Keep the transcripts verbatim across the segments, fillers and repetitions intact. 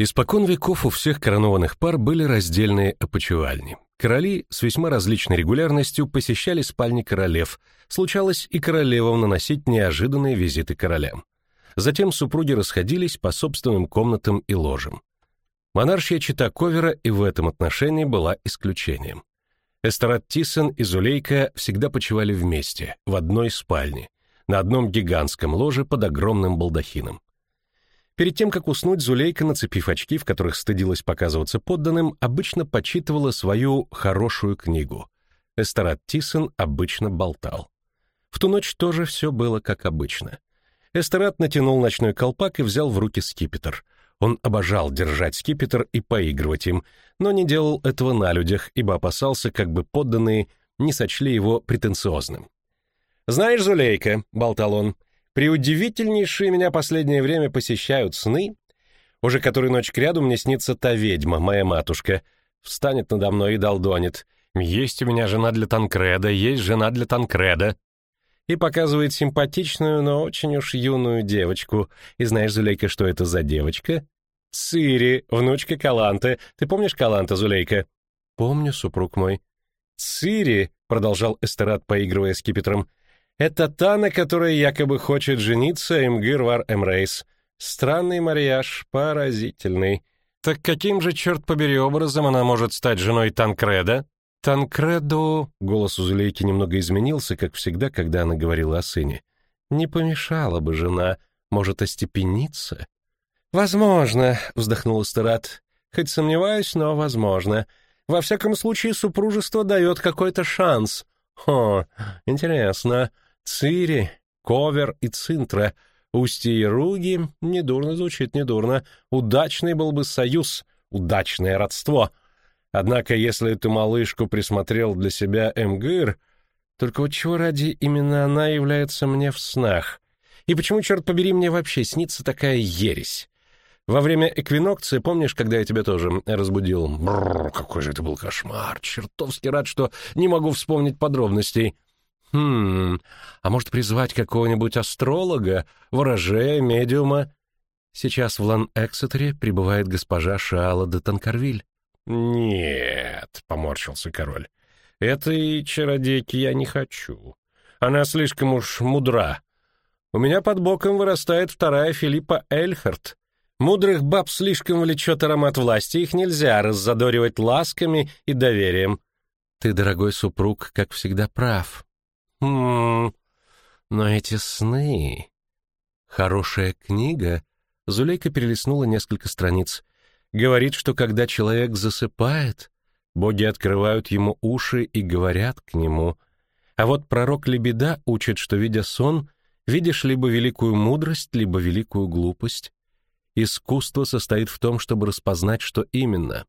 Испокон веков у всех коронованных пар были раздельные опочивальни. Короли с весьма различной регулярностью посещали спальни королев, случалось и королевам наносить неожиданные визиты королям. Затем супруги расходились по собственным комнатам и ложам. Монаршья чета Ковера и в этом отношении была исключением. Эстерат Тисон и Зулейка всегда почивали вместе, в одной спальне, на одном гигантском ложе под огромным балдахином. Перед тем, как уснуть, Зулейка, нацепив очки, в которых стыдилась показываться подданным, обычно почитывала свою хорошую книгу. Эстерат Тисон обычно болтал. В ту ночь тоже все было как обычно. Эстерат натянул ночной колпак и взял в руки скипетр. Он обожал держать скипетр и поигрывать им, но не делал этого на людях, ибо опасался, как бы подданные не сочли его претенциозным. «Знаешь, Зулейка», — болтал он, — «преудивительнейшие меня последнее время посещают сны. Уже которую ночь кряду мне снится та ведьма, моя матушка. Встанет надо мной и долдонит. Есть у меня жена для Танкреда, есть жена для Танкреда». И показывает симпатичную, но очень уж юную девочку. И знаешь, Зулейка, что это за девочка? Цири, внучка Каланты. Ты помнишь Каланта, Зулейка? Помню, супруг мой. Цири, продолжал Эстерат, поигрывая скипетром, это та, на которой якобы хочет жениться Имгир вар Эмрейс. Странный марьяж, поразительный. Так каким же, черт побери, образом она может стать женой Танкреда? Танкреду, голос у Зулейки немного изменился, как всегда, когда она говорила о сыне. Не помешала бы жена, может, остепениться? Возможно, вздохнул Эстерат. Хоть сомневаюсь, но возможно. Во всяком случае, супружество дает какой-то шанс. Хо, интересно. Цири, Ковер и Цинтра, устье и Руги, недурно звучит, недурно. Удачный был бы союз, удачное родство. Однако, если эту малышку присмотрел для себя Эмгир, только вот чего ради именно она является мне в снах? И почему, черт побери, мне вообще снится такая ересь? Во время эквинокции, помнишь, когда я тебя тоже разбудил? Бррр, какой же это был кошмар! Чертовски рад, что не могу вспомнить подробностей. Хм, а может призвать какого-нибудь астролога, ворожея, медиума? Сейчас в Лан-Эксетере прибывает госпожа Шаала де Танкарвиль. Нет, поморщился король. Этой чародейки я не хочу. Она слишком уж мудра. У меня под боком вырастает вторая Филиппа Эльхарт. Мудрых баб слишком влечет аромат власти, их нельзя раззадоривать ласками и доверием. Ты, дорогой супруг, как всегда прав. Хм, но эти сны... Хорошая книга... Зулейка перелистнула несколько страниц. Говорит, что когда человек засыпает, боги открывают ему уши и говорят к нему. А вот пророк Лебеда учит, что, видя сон, видишь либо великую мудрость, либо великую глупость. Искусство состоит в том, чтобы распознать, что именно.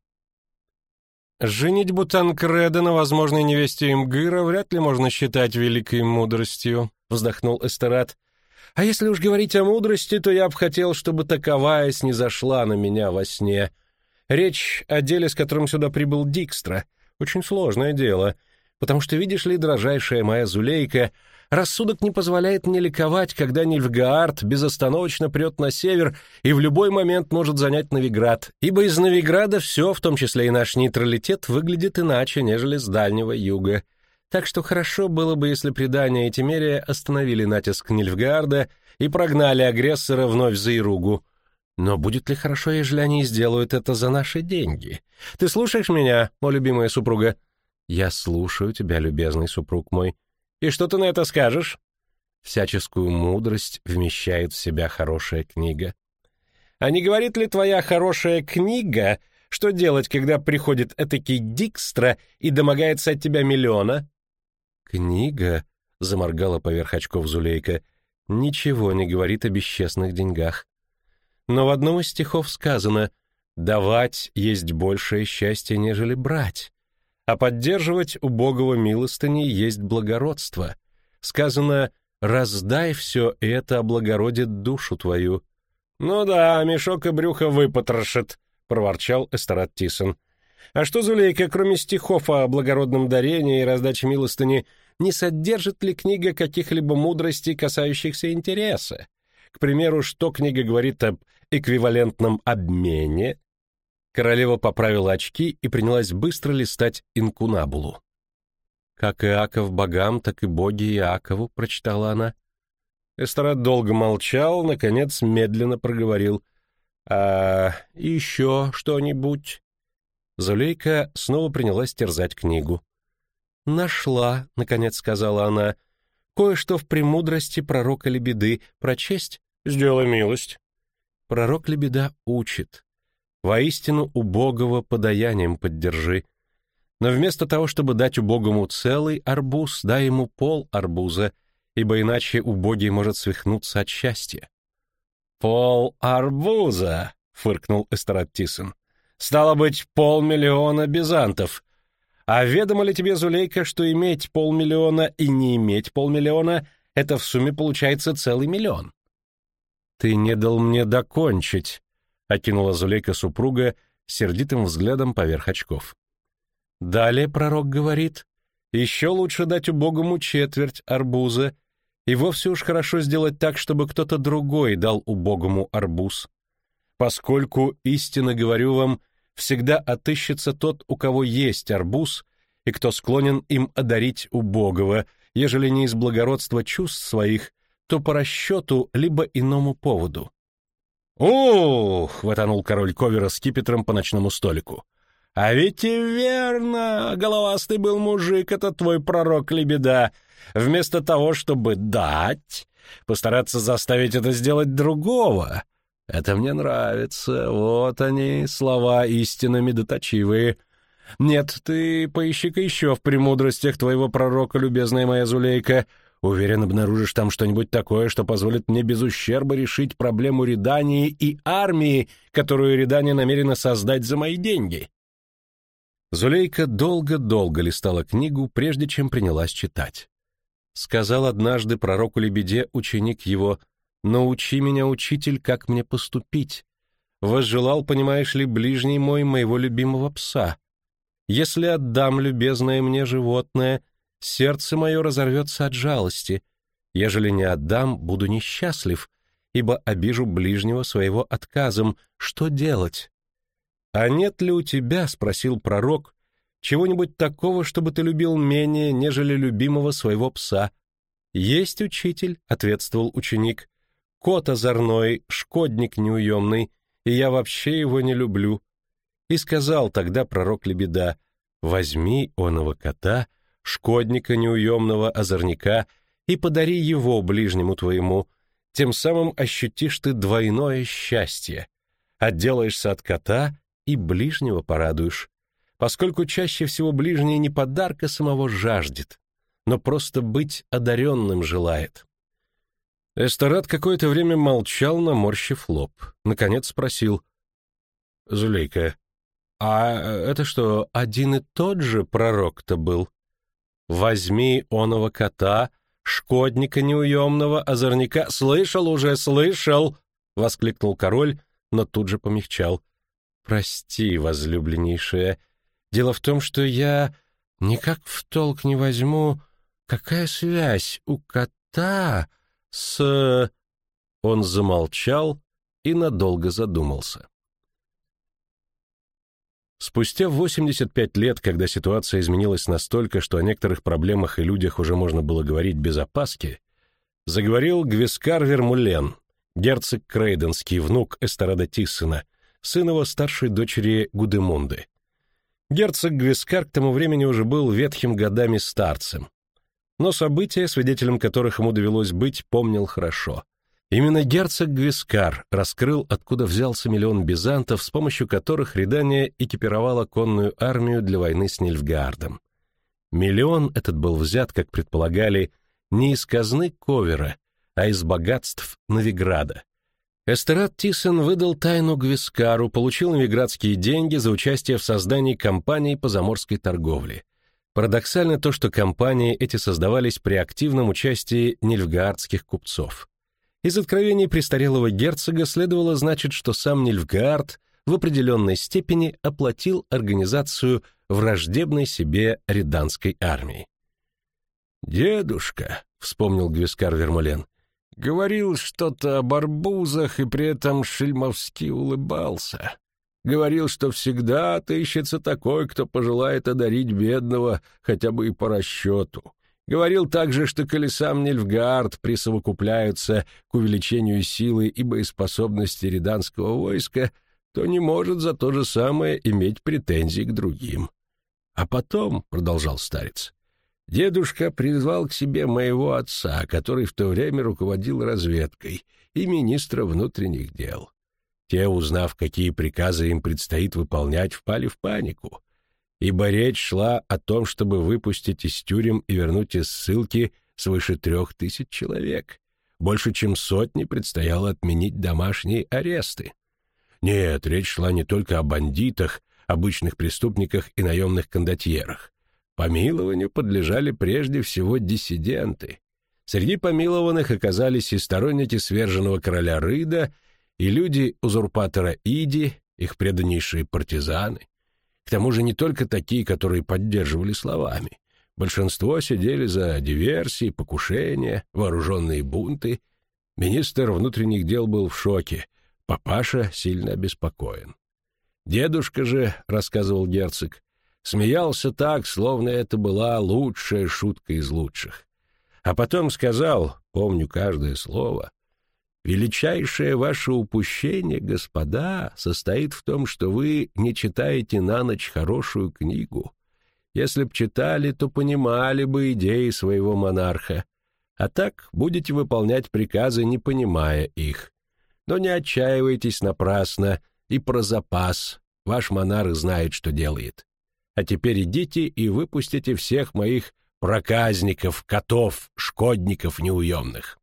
«Женитьбу Танкреда на возможной невесте Имгира вряд ли можно считать великой мудростью», — вздохнул Эстерат. «А если уж говорить о мудрости, то я бы хотел, чтобы таковая снизошла на меня во сне. Речь о деле, с которым сюда прибыл Дикстра. Очень сложное дело, потому что, видишь ли, дрожайшая моя Зулейка, рассудок не позволяет мне ликовать, когда Нильфгаард безостановочно прет на север и в любой момент может занять Новиград, ибо из Новиграда все, в том числе и наш нейтралитет, выглядит иначе, нежели с Дальнего Юга. Так что хорошо было бы, если предания и Тимерия остановили натиск Нильфгаарда и прогнали агрессора вновь за Иругу. Но будет ли хорошо, ежели они сделают это за наши деньги? Ты слушаешь меня, о любимая супруга? Я слушаю тебя, любезный супруг мой. И что ты на это скажешь? Всяческую мудрость вмещает в себя хорошая книга. А не говорит ли твоя хорошая книга, что делать, когда приходит этакий Дикстра и домогается от тебя миллиона? Книга, заморгала поверх очков Зулейка, ничего не говорит о бесчестных деньгах. Но в одном из стихов сказано: «Давать есть большее счастье, нежели брать». А поддерживать убогого милостыни есть благородство. Сказано: «Раздай все, и это облагородит душу твою». «Ну да, мешок и брюхо выпотрошит», — проворчал Эстерат Тисон. «А что, Зулейка, кроме стихов о благородном дарении и раздаче милостыни, не содержит ли книга каких-либо мудростей, касающихся интереса? К примеру, что книга говорит об эквивалентном обмене, Королева поправила очки и принялась быстро листать инкунабулу. «Как Иаков богам, так и боги Иакову», — прочитала она. Эстрад долго молчал, наконец медленно проговорил. «А еще что-нибудь?» Зулейка снова принялась терзать книгу. «Нашла», — наконец сказала она, — «кое-что в премудрости пророка Лебеды. Прочесть?» «Сделай милость». Пророк Лебеда учит. «Воистину убогого подаянием поддержи. Но вместо того, чтобы дать убогому целый арбуз, дай ему пол арбуза, ибо иначе убогий может свихнуться от счастья». «Пол арбуза», — фыркнул Эстрад Тисон. «Стало быть, полмиллиона бизантов. А ведомо ли тебе, Зулейка, что иметь полмиллиона и не иметь полмиллиона — это в сумме получается целый миллион?» «Ты не дал мне докончить», — окинула Зулейка супруга сердитым взглядом поверх очков. Далее пророк говорит, еще лучше дать убогому четверть арбуза, и вовсе уж хорошо сделать так, чтобы кто-то другой дал убогому арбуз. Поскольку, истинно говорю вам, всегда отыщется тот, у кого есть арбуз, и кто склонен им одарить убогого, ежели не из благородства чувств своих, то по расчету либо иному поводу. «Ух!» — хватанул король Ковера скипетром по ночному столику. «А ведь и верно, головастый был мужик, этот твой пророк Лебеда. Вместо того, чтобы дать, постараться заставить это сделать другого. Это мне нравится, вот они, слова истинно медоточивые. Нет, ты поищи-ка еще в премудростях твоего пророка, любезная моя Зулейка. Уверен, обнаружишь там что-нибудь такое, что позволит мне без ущерба решить проблему Редании и армии, которую Редания намерена создать за мои деньги». Зулейка долго-долго листала книгу, прежде чем принялась читать. Сказал однажды пророку Лебеде ученик его: «Научи меня, учитель, как мне поступить. Возжелал, понимаешь ли, ближний мой моего любимого пса. Если отдам любезное мне животное, сердце мое разорвется от жалости. Ежели не отдам, буду несчастлив, ибо обижу ближнего своего отказом. Что делать?» «А нет ли у тебя, — спросил пророк, — чего-нибудь такого, чтобы ты любил менее, нежели любимого своего пса?» «Есть, учитель, — ответствовал ученик, — кот озорной, шкодник неуемный, и я вообще его не люблю». И сказал тогда пророк Лебеда: «Возьми оного кота, шкодника неуемного, озорника, и подари его ближнему твоему, тем самым ощутишь ты двойное счастье. Отделаешься от кота и ближнего порадуешь, поскольку чаще всего ближний не подарка самого жаждет, но просто быть одаренным желает». Эстрад какое-то время молчал, наморщив лоб. Наконец спросил: «Зулейка, а это что, один и тот же пророк-то был? Возьми оного кота, шкодника неуемного, озорника...» «Слышал уже, слышал!» — воскликнул король, но тут же помягчал. «Прости, возлюбленнейшая, дело в том, что я никак в толк не возьму, какая связь у кота с...» Он замолчал и надолго задумался. Спустя восемьдесят пять лет, когда ситуация изменилась настолько, что о некоторых проблемах и людях уже можно было говорить без опаски, заговорил Гвискар Вермулен, герцог Крейденский, внук Эстрада Тиссона, сын его старшей дочери Гудемунды. Герцог Гвискар к тому времени уже был ветхим годами старцем, но события, свидетелем которых ему довелось быть, помнил хорошо. Именно герцог Гвискар раскрыл, откуда взялся миллион бизантов, с помощью которых Редания экипировала конную армию для войны с Нильфгаардом. Миллион этот был взят, как предполагали, не из казны Ковера, а из богатств Новиграда. Эстрад Тисон выдал тайну Гвискару, получил новиградские деньги за участие в создании компаний по заморской торговле. Парадоксально то, что компании эти создавались при активном участии нильфгаардских купцов. Из откровений престарелого герцога следовало, значит, что сам Нильфгаард в определенной степени оплатил организацию враждебной себе реданской армии. «Дедушка», — вспомнил Гвискар Вермулен, — говорил что-то об арбузах и при этом шельмовски улыбался. Говорил, что всегда отыщется такой, кто пожелает одарить бедного хотя бы и по расчету. Говорил также, что коли сам Нильфгаард присовокупляются к увеличению силы и боеспособности риданского войска, то не может за то же самое иметь претензий к другим. А потом, — продолжал старец, — дедушка призвал к себе моего отца, который в то время руководил разведкой, и министра внутренних дел. Те, узнав, какие приказы им предстоит выполнять, впали в панику, ибо речь шла о том, чтобы выпустить из тюрем и вернуть из ссылки свыше трех тысяч человек. Больше чем сотни предстояло отменить домашние аресты. Нет, речь шла не только о бандитах, обычных преступниках и наемных кондотьерах. Помилованию подлежали прежде всего диссиденты. Среди помилованных оказались и сторонники сверженного короля Рыда, и люди узурпатора Иди, их преданнейшие партизаны. К тому же не только такие, которые поддерживали словами. Большинство сидели за диверсии, покушения, вооруженные бунты. Министр внутренних дел был в шоке, папаша сильно обеспокоен. Дедушка же, — рассказывал герцог, — смеялся так, словно это была лучшая шутка из лучших. А потом сказал, помню каждое слово, «Величайшее ваше упущение, господа, состоит в том, что вы не читаете на ночь хорошую книгу. Если б читали, то понимали бы идеи своего монарха, а так будете выполнять приказы, не понимая их. Но не отчаивайтесь напрасно, и про запас. Ваш монарх знает, что делает. А теперь идите и выпустите всех моих проказников, котов, шкодников неуемных».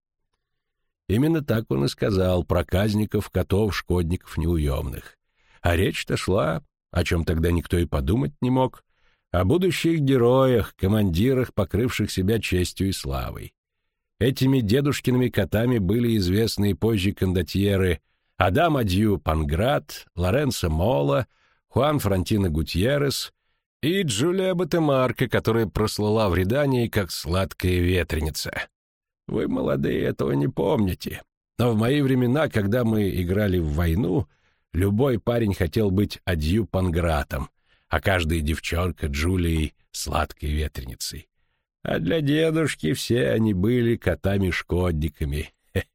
Именно так он и сказал: проказников, котов, шкодников неуемных. А речь-то шла, о чем тогда никто и подумать не мог, о будущих героях, командирах, покрывших себя честью и славой. Этими дедушкиными котами были известны и позже кондотьеры Адам Адью Панград, Лоренцо Мола, Хуан Франтино Гутьеррес и Джулия Батемарка, которая прослыла в Редании как сладкая ветреница. Вы, молодые, этого не помните, но в мои времена, когда мы играли в войну, любой парень хотел быть Адью Пангратом, а каждая девчонка Джулией сладкой ветреницей. А для дедушки все они были котами-шкодниками.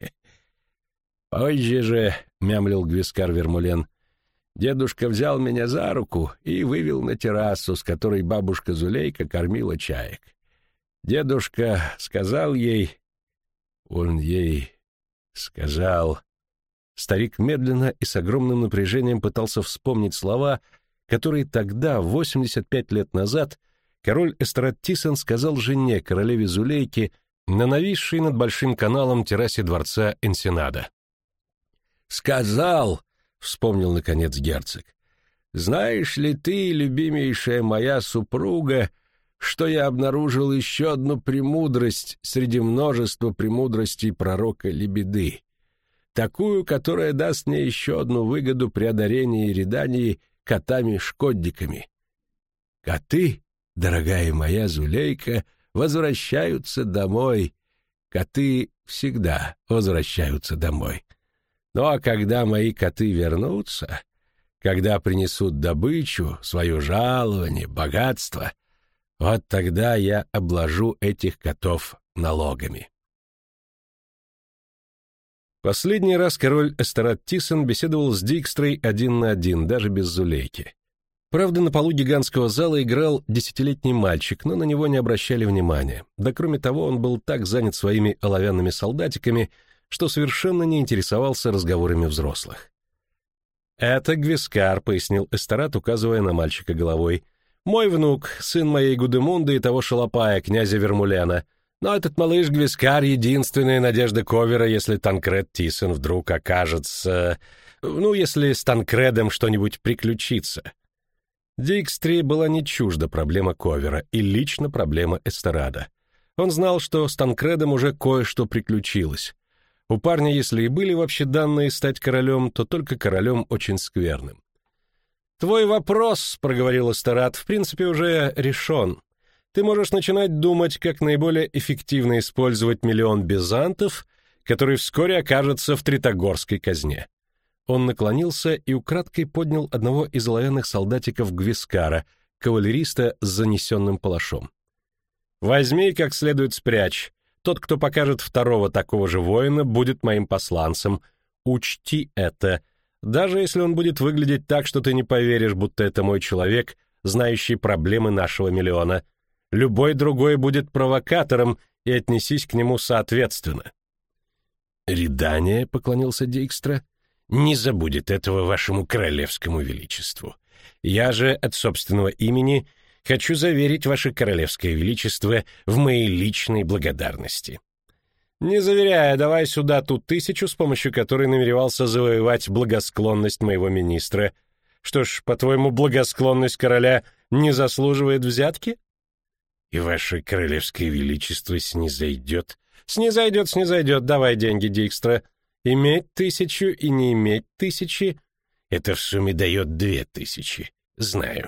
Позже же, — мямлил Гвискар Вермулен, — дедушка взял меня за руку и вывел на террасу, с которой бабушка Зулейка кормила чаек. Дедушка сказал ей... Он ей сказал... Старик медленно и с огромным напряжением пытался вспомнить слова, которые тогда, восемьдесят пять лет назад, король Эстрад Тисон сказал жене, королеве Зулейке, на нависшей над Большим каналом террасе дворца Энсенада. «Сказал, — вспомнил, наконец, герцог, — знаешь ли ты, любимейшая моя супруга, что я обнаружил еще одну премудрость среди множества премудростей пророка Лебеды, такую, которая даст мне еще одну выгоду при одарении Редании котами-шкодниками. Коты, дорогая моя Зулейка, возвращаются домой. Коты всегда возвращаются домой. Ну а когда мои коты вернутся, когда принесут добычу, свое жалование, богатство, вот тогда я обложу этих котов налогами». Последний раз король Эстерад Тисон беседовал с Дикстрой один на один, даже без Зулейки. Правда, на полу гигантского зала играл десятилетний мальчик, но на него не обращали внимания. Да кроме того, он был так занят своими оловянными солдатиками, что совершенно не интересовался разговорами взрослых. «Это Гвискар», — пояснил Эстерад, указывая на мальчика головой. «Мой внук, сын моей Гудемунды и того шалопая, князя Вермулена. Но этот малыш Гвискар — единственная надежда Ковера, если Танкред Тисон вдруг окажется... Ну, если с Танкредом что-нибудь приключится». Дикстри была не чужда проблема Ковера и лично проблема Эстерада. Он знал, что с Танкредом уже кое-что приключилось. У парня, если и были вообще данные стать королем, то только королем очень скверным. «Твой вопрос, — проговорил Эстерад, — в принципе уже решен. Ты можешь начинать думать, как наиболее эффективно использовать миллион бизантов, который вскоре окажется в Тритогорской казне. Он наклонился и украдкой поднял одного из оловянных солдатиков Гвискара, кавалериста с занесенным палашом. «Возьми, как следует спрячь. Тот, кто покажет второго такого же воина, будет моим посланцем. Учти это, даже если он будет выглядеть так, что ты не поверишь, будто это мой человек, знающий проблемы нашего миллиона. Любой другой будет провокатором, и отнесись к нему соответственно». «Ридания», — поклонился Дикстра, — «не забудет этого вашему королевскому величеству. Я же от собственного имени хочу заверить ваше королевское величество в моей личной благодарности». «Не заверяй, давай сюда ту тысячу, с помощью которой намеревался завоевать благосклонность моего министра. Что ж, по-твоему, благосклонность короля не заслуживает взятки?» «И ваше королевское величество снизойдет». «Снизойдет, снизойдет, давай деньги, Дикстра. Иметь тысячу и не иметь тысячи — это в сумме дает две тысячи, знаю».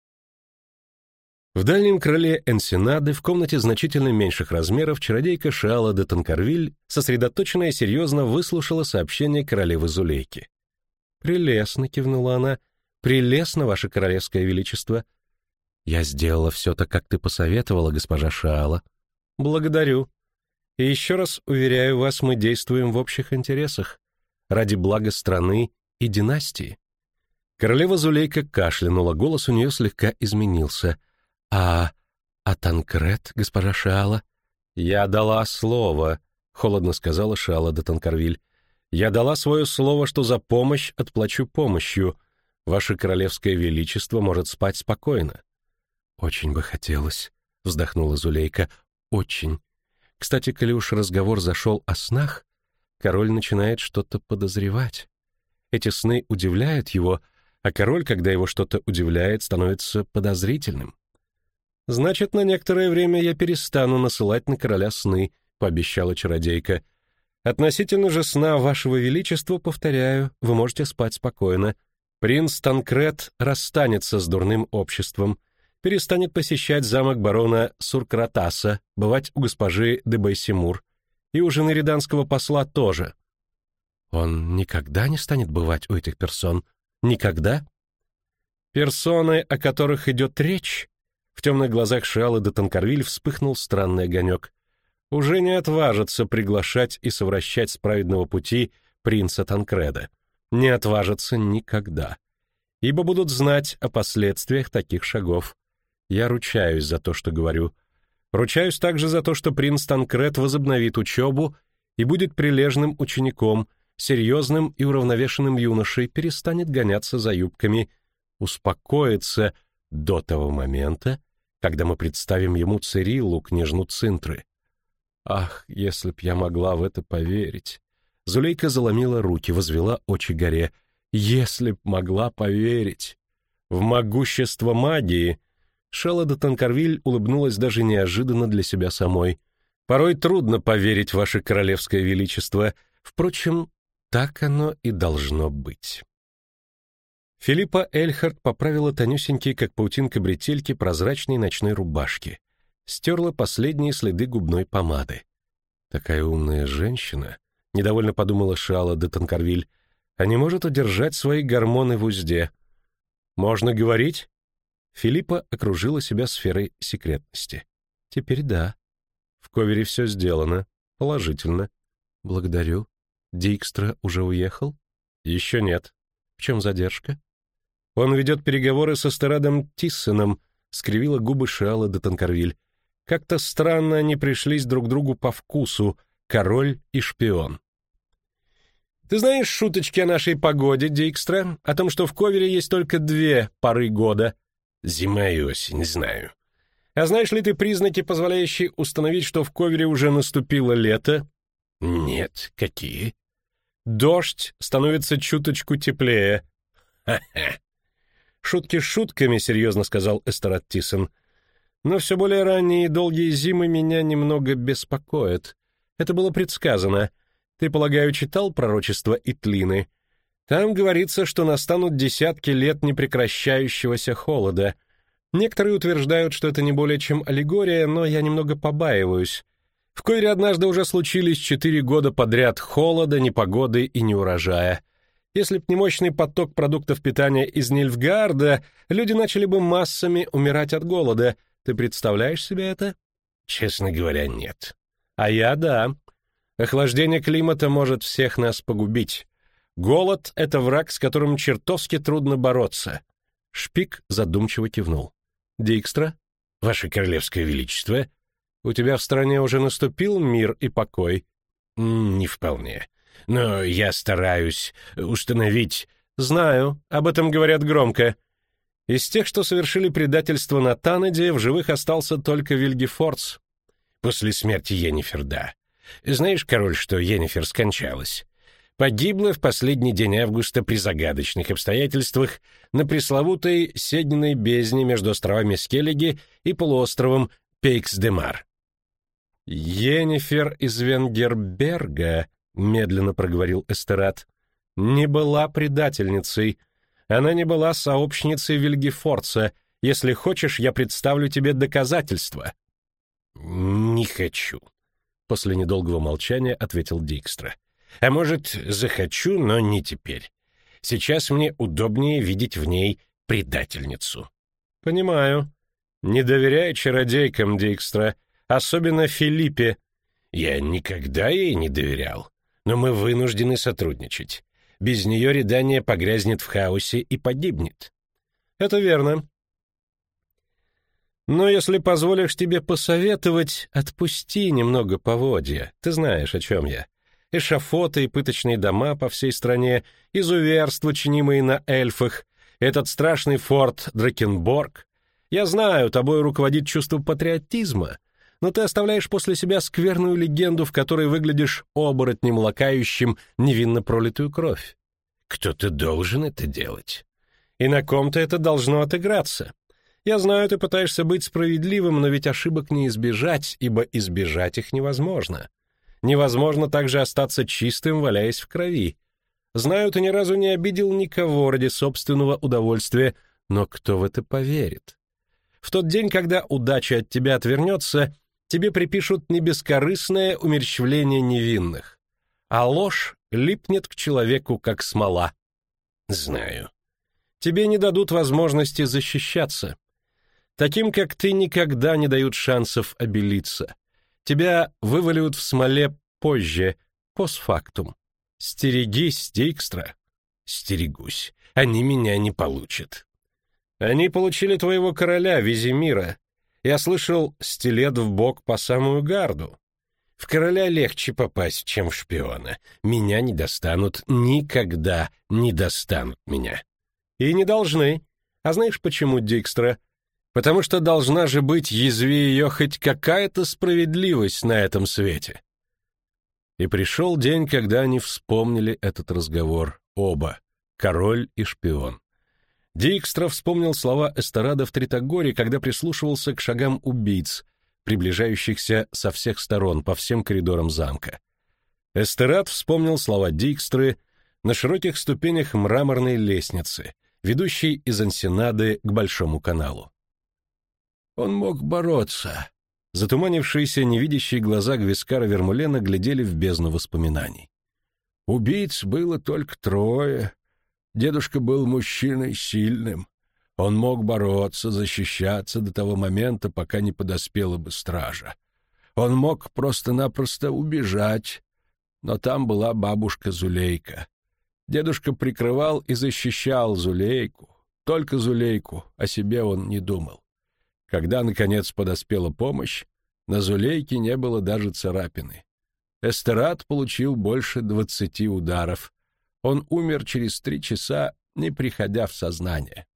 В дальнем крыле Энсенады, в комнате значительно меньших размеров, чародейка Шиала де Танкарвиль, сосредоточенно и серьезно выслушала сообщение королевы Зулейки. «Прелестно», — кивнула она, — «прелестно, ваше королевское величество». «Я сделала все так, как ты посоветовала, госпожа Шиала». «Благодарю. И еще раз уверяю вас, мы действуем в общих интересах, ради блага страны и династии». Королева Зулейка кашлянула, голос у нее слегка изменился. «А... а Танкрет, госпожа Шиала?» «Я дала слово», — холодно сказала Шиала де Танкарвиль. «Я дала свое слово, что за помощь отплачу помощью. Ваше королевское величество может спать спокойно». «Очень бы хотелось», — вздохнула Зулейка, — «очень. Кстати, коли уж разговор зашел о снах, король начинает что-то подозревать. Эти сны удивляют его, а король, когда его что-то удивляет, становится подозрительным». «Значит, на некоторое время я перестану насылать на короля сны», — пообещала чародейка. «Относительно же сна вашего величества, повторяю, вы можете спать спокойно. Принц Танкрет расстанется с дурным обществом, перестанет посещать замок барона Суркратаса, бывать у госпожи де Байсимур, и у жены риданского посла тоже». «Он никогда не станет бывать у этих персон? Никогда?» «Персоны, о которых идет речь», — в темных глазах Шиалы де Танкарвиль вспыхнул странный огонек, «уже не отважатся приглашать и совращать с праведного пути принца Танкреда. Не отважатся никогда, ибо будут знать о последствиях таких шагов. Я ручаюсь за то, что говорю. Ручаюсь также за то, что принц Танкред возобновит учебу и будет прилежным учеником, серьезным и уравновешенным юношей, перестанет гоняться за юбками, успокоится до того момента, когда мы представим ему Цириллу, княжну Цинтры. Ах, если б я могла в это поверить!» Зулейка заломила руки, возвела очи горе. «Если б могла поверить!» «В могущество магии!» Шиала де Танкарвиль улыбнулась даже неожиданно для себя самой. «Порой трудно поверить, ваше королевское величество. Впрочем, так оно и должно быть». Филиппа Эльхард поправила тонюсенькие, как паутинка бретельки, прозрачной ночной рубашки. Стерла последние следы губной помады. «Такая умная женщина», — недовольно подумала Шиала де Танкарвиль, «а не может удержать свои гормоны в узде». «Можно говорить?» Филиппа окружила себя сферой секретности. «Теперь да. В Ковере все сделано. Положительно». «Благодарю. Дикстра уже уехал?» «Еще нет. В чем задержка?» «Он ведет переговоры со Эстерадом Тиссеном», — скривила губы Шиала де Танкарвиль. «Как-то странно они пришлись друг другу по вкусу, король и шпион». «Ты знаешь шуточки о нашей погоде, Дикстра? О том, что в Ковере есть только две поры года?» «Зима и осень, знаю». «А знаешь ли ты признаки, позволяющие установить, что в Ковере уже наступило лето?» «Нет, какие?» «Дождь становится чуточку теплее». «Ха-ха». «Шутки шутками», — серьезно сказал Эстерад Тиссен. «Но все более ранние и долгие зимы меня немного беспокоят. Это было предсказано. Ты, полагаю, читал пророчество Итлины? Там говорится, что настанут десятки лет непрекращающегося холода. Некоторые утверждают, что это не более чем аллегория, но я немного побаиваюсь. В Койре однажды уже случились четыре года подряд холода, непогоды и неурожая. Если б не мощный поток продуктов питания из Нильфгаарда, люди начали бы массами умирать от голода. Ты представляешь себе это? Честно говоря, нет. А я — да. Охлаждение климата может всех нас погубить. Голод — это враг, с которым чертовски трудно бороться. Шпик задумчиво кивнул. Дикстра? Ваше Королевское Величество? У тебя в стране уже наступил мир и покой? Не вполне. Но я стараюсь установить... Знаю, об этом говорят громко. Из тех, что совершили предательство на Танеде, в живых остался только Вильгефордс. После смерти Йеннифер, да. Знаешь, король, что Йеннифер скончалась? Погибла в последний день августа при загадочных обстоятельствах на пресловутой Седниной бездне между островами Скеллиги и полуостровом Пейкс-де-Мар. «Йеннифер из Венгерберга», — медленно проговорил Эстерат, — «не была предательницей. Она не была сообщницей Вильгефордса. Если хочешь, я представлю тебе доказательства». «Не хочу», — после недолгого молчания ответил Дикстра. «А может, захочу, но не теперь. Сейчас мне удобнее видеть в ней предательницу». «Понимаю. Не доверяй чародейкам, Дикстра, особенно Филиппе». «Я никогда ей не доверял, но мы вынуждены сотрудничать. Без нее Редания погрязнет в хаосе и погибнет». «Это верно. Но если позволишь тебе посоветовать, отпусти немного поводья. Ты знаешь, о чем я. Эшафоты и пыточные дома по всей стране, изуверства, чинимые на эльфах, этот страшный форт Дракенборг. Я знаю, тобой руководит чувство патриотизма, но ты оставляешь после себя скверную легенду, в которой выглядишь оборотнем, лакающим невинно пролитую кровь. Кто-то должен это делать. И на ком-то это должно отыграться. Я знаю, ты пытаешься быть справедливым, но ведь ошибок не избежать, ибо избежать их невозможно. Невозможно также остаться чистым, валяясь в крови. Знаю, ты ни разу не обидел никого ради собственного удовольствия, но кто в это поверит? В тот день, когда удача от тебя отвернется, тебе припишут не бескорыстное умерщвление невинных, а ложь липнет к человеку, как смола. Знаю. Тебе не дадут возможности защищаться. Таким, как ты, никогда не дают шансов обелиться. Тебя вываливают в смоле позже, постфактум. Стерегись, Дикстра. Стерегусь. Они меня не получат. Они получили твоего короля, Визимира. Я слышал, стилет в бок по самую гарду. В короля легче попасть, чем в шпиона. Меня не достанут, никогда не достанут меня. И не должны. А знаешь почему, Дикстра? Потому что должна же быть, язви ее, хоть какая-то справедливость на этом свете. И пришел день, когда они вспомнили этот разговор, оба, король и шпион. Дикстра вспомнил слова Эстерада в Тритагоре, когда прислушивался к шагам убийц, приближающихся со всех сторон по всем коридорам замка. Эстерад вспомнил слова Дикстры на широких ступенях мраморной лестницы, ведущей из Ансенады к Большому каналу. Он мог бороться. Затуманившиеся невидящие глаза Гвискара Вермулена глядели в бездну воспоминаний. Убийц было только трое. Дедушка был мужчиной сильным. Он мог бороться, защищаться до того момента, пока не подоспела бы стража. Он мог просто-напросто убежать, но там была бабушка Зулейка. Дедушка прикрывал и защищал Зулейку, только Зулейку, о себе он не думал. Когда, наконец, подоспела помощь, на Зулейке не было даже царапины. Эстерад получил больше двадцати ударов. Он умер через три часа, не приходя в сознание.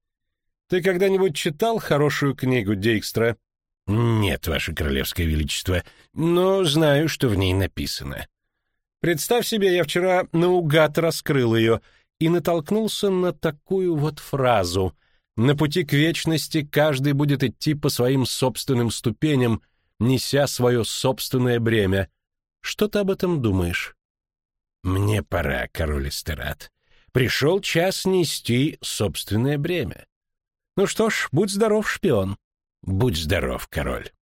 Ты когда-нибудь читал хорошую книгу Дикстра? Нет, Ваше Королевское Величество, но знаю, что в ней написано. Представь себе, я вчера наугад раскрыл ее и натолкнулся на такую вот фразу: «На пути к вечности каждый будет идти по своим собственным ступеням, неся свое собственное бремя». Что ты об этом думаешь? Мне пора, король Эстерад. Пришел час нести собственное бремя. Ну что ж, будь здоров, шпион. Будь здоров, король.